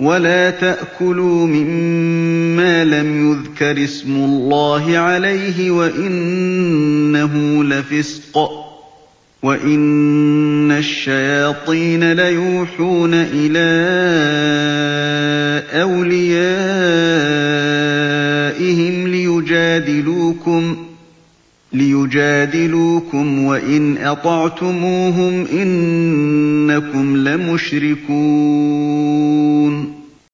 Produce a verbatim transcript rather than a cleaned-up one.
وَلَا تَأْكُلُوا مِمَّا لَمْ يُذْكَرِ اسْمُ اللَّهِ عَلَيْهِ وَإِنَّهُ لَفِسْقٌ ۗ وَإِنَّ الشَّيَاطِينَ لَيُوحُونَ إِلَىٰ أَوْلِيَائِهِمْ لِيُجَادِلُوكُمْ ۖ وَإِنْ أَطَعْتُمُوهُمْ إِنَّكُمْ لَمُشْرِكُونَ